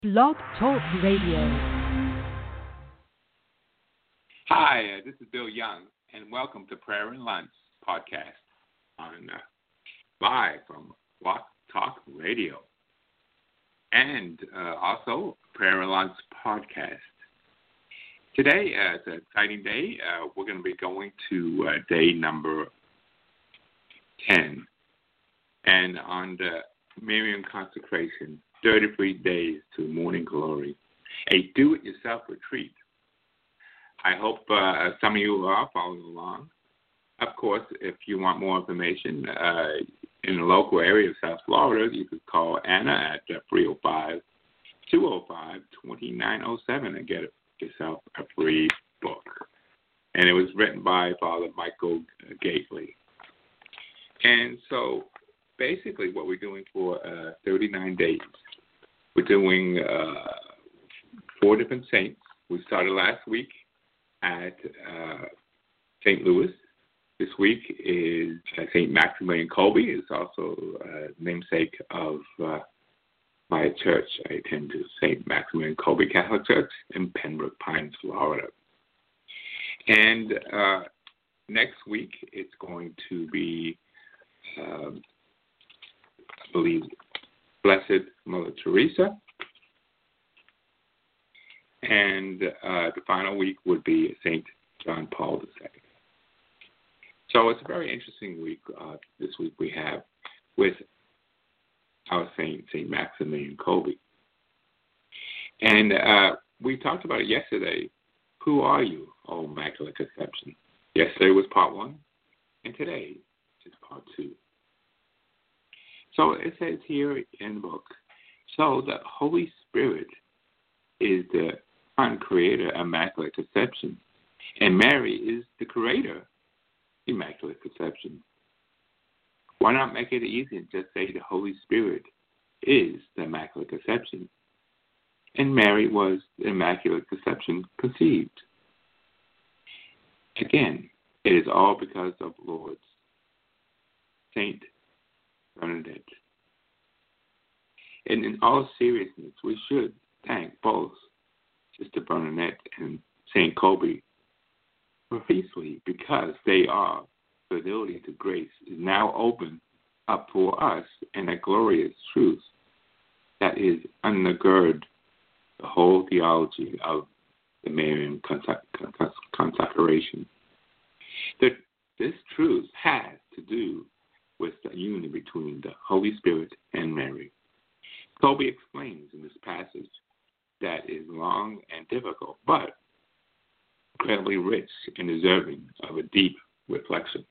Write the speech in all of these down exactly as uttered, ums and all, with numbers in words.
Blog Talk Radio. Hi, uh, this is Bill Young, and welcome to Prayer and Lunch podcast on uh, live from Blog Talk Radio, and uh, also Prayer and Lunch podcast. Today, uh, it's an exciting day. Uh, we're going to be going to uh, day number ten, and on the Marian consecration, thirty-three days to morning glory, a do-it-yourself retreat. I hope uh, some of you are following along. Of course, if you want more information uh, in the local area of South Florida, you could call Anna at uh, three oh five, two oh five, two nine oh seven and get yourself a free book. And it was written by Father Michael Gately. And so basically what we're doing for uh, thirty-nine days, we're doing uh, four different saints. We started last week at uh, Saint Louis. This week is uh, Saint Maximilian Kolbe. It's also uh, namesake of uh, my church. I attend to Saint Maximilian Kolbe Catholic Church in Pembroke Pines, Florida. And uh, next week it's going to be, um, I believe, Blessed Mother Teresa. And uh, the final week would be Saint John Paul the Second. So it's a very interesting week uh, this week we have with our saint, Saint Maximilian Kolbe. And uh, we talked about it yesterday. Who are you, O Immaculate Conception? Yesterday was part one, and today is part two. So it says here in the book, so the Holy Spirit is the uncreator, Immaculate Conception, and Mary is the creator, Immaculate Conception. Why not make it easy and just say the Holy Spirit is the Immaculate Conception, and Mary was the Immaculate Conception conceived? Again, it is all because of Lord's Saint Bernadette. And in all seriousness, we should thank both Sister Bernadette and Saint Kolbe profusely, because they are, fidelity to grace is now open up for us in a glorious truth that is undergird the whole theology of the Marian consecration. That this truth has to do with the union between the Holy Spirit and Mary. Kolbe explains in this passage that is long and difficult, but incredibly rich and deserving of a deep reflection.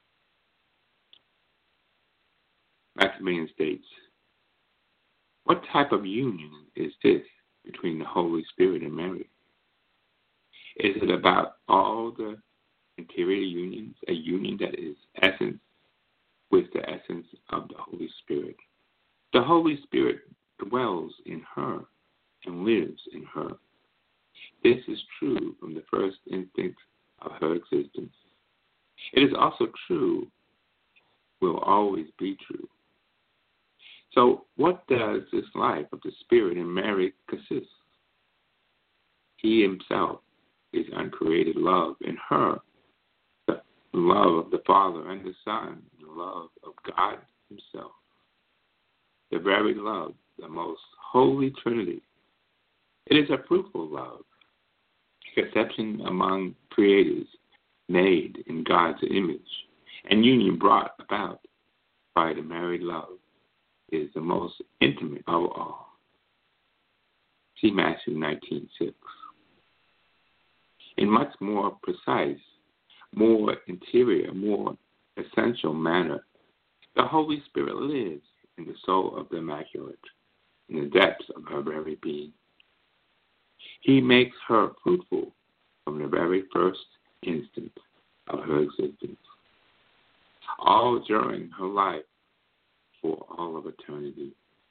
Maximilian states, what type of union is this between the Holy Spirit and Mary? Is it about all the interior unions, a union that is essence with the essence of the Holy Spirit? The Holy Spirit dwells in her and lives in her. This is true from the first instant of her existence. It is also true, will always be true. So what does this life of the Spirit in Mary consist? He himself is uncreated love in her, the love of the Father and the Son, the love of God himself, the very love, the most holy Trinity. It is a fruitful love, conception among creators made in God's image, and union brought about by the married love is the most intimate of all. See Matthew nineteen six. In much more precise, more interior, more essential manner, the Holy Spirit lives in the soul of the Immaculate, in the depths of her very being. He makes her fruitful from the very first instant of her existence, all during her life for all of eternity.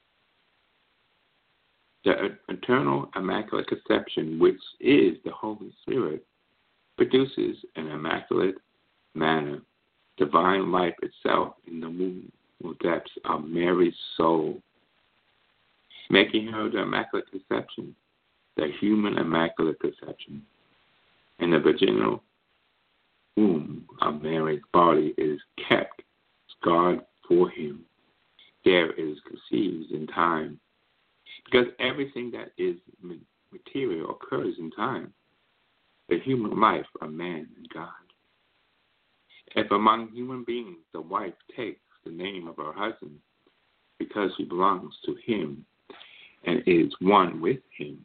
The eternal Immaculate Conception, which is the Holy Spirit, produces an immaculate manner, divine life itself in the womb depths of Mary's soul. making her the Immaculate Conception, the human Immaculate Conception. And the virginal womb of Mary's body is kept, guarded for him. There is conceived in time, because everything that is material occurs in time. The human life of man and God. If among human beings the wife takes the name of her husband because she belongs to him and is one with him,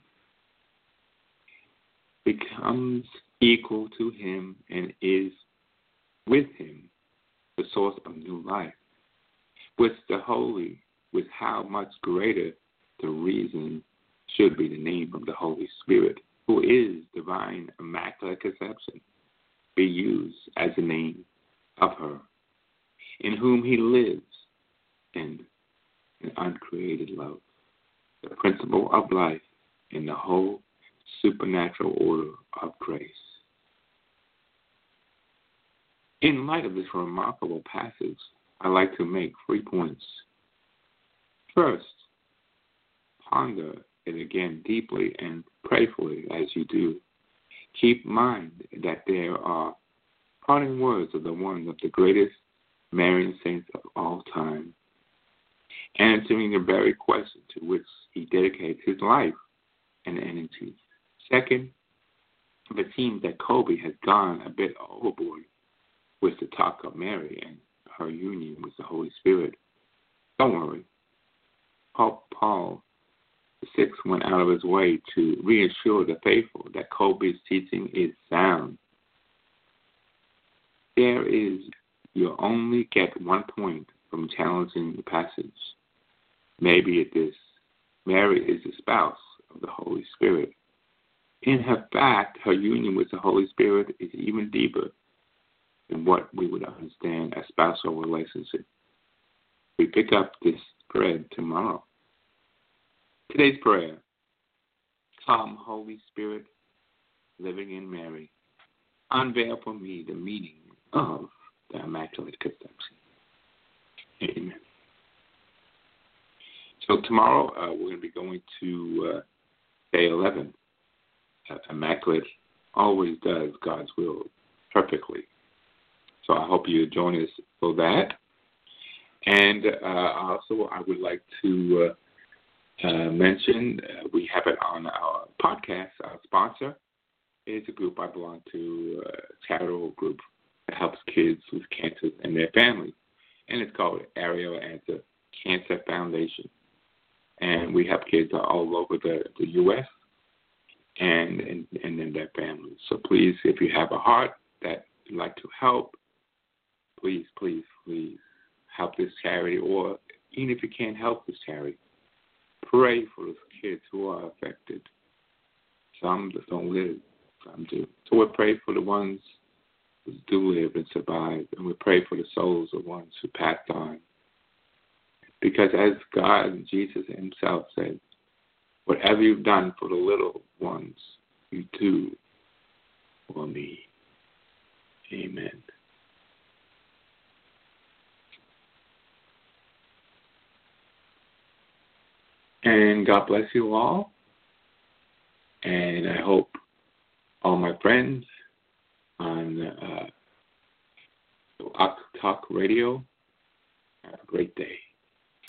becomes equal to him and is with him, the source of new life, with the Holy, with how much greater the reason should be the name of the Holy Spirit, who is divine Immaculate Conception, be used as the name of her, in whom he lives in an uncreated love, the principle of life in the whole supernatural order of grace. In light of this remarkable passage, I'd like to make three points. First, ponder it again deeply and prayerfully as you do. Keep in mind that there are parting words of the one of the greatest Marian saints of all time, answering the very question to which he dedicates his life and energy. Second, if it seems that Kobe has gone a bit overboard with the talk of Mary and her union with the Holy Spirit, don't worry. Pope Paul the Sixth went out of his way to reassure the faithful that Kobe's teaching is sound. There is, you only get one point from challenging the passage. Maybe it is, Mary is the spouse of the Holy Spirit. In her fact, her union with the Holy Spirit is even deeper than what we would understand as spousal relationship. We pick up this thread tomorrow. Today's prayer: Come, Holy Spirit, living in Mary, unveil for me the meaning of the Immaculate Conception. Amen. So tomorrow uh, we're going to be going to uh, day eleven. Uh, Immaculate always does God's will perfectly. So I hope you join us for that. And uh, also I would like to uh, uh, mention uh, we have it on our podcast. Our sponsor is a group I belong to, a charitable group that helps kids with cancer and their families. And it's called Ariel Anza Cancer Foundation. And we have kids all over the, the U S and and and in their families. So please, if you have a heart that you'd like to help, please, please, please help this charity. Or even if you can't help this charity, pray for those kids who are affected. Some just don't live, some do. So we pray for the ones who do live and survive, and we pray for the souls of ones who passed on. Because as God and Jesus himself said, whatever you've done for the little ones, you do for me. Amen. And God bless you all. And I hope all my friends on uh, Talk Radio have a great day.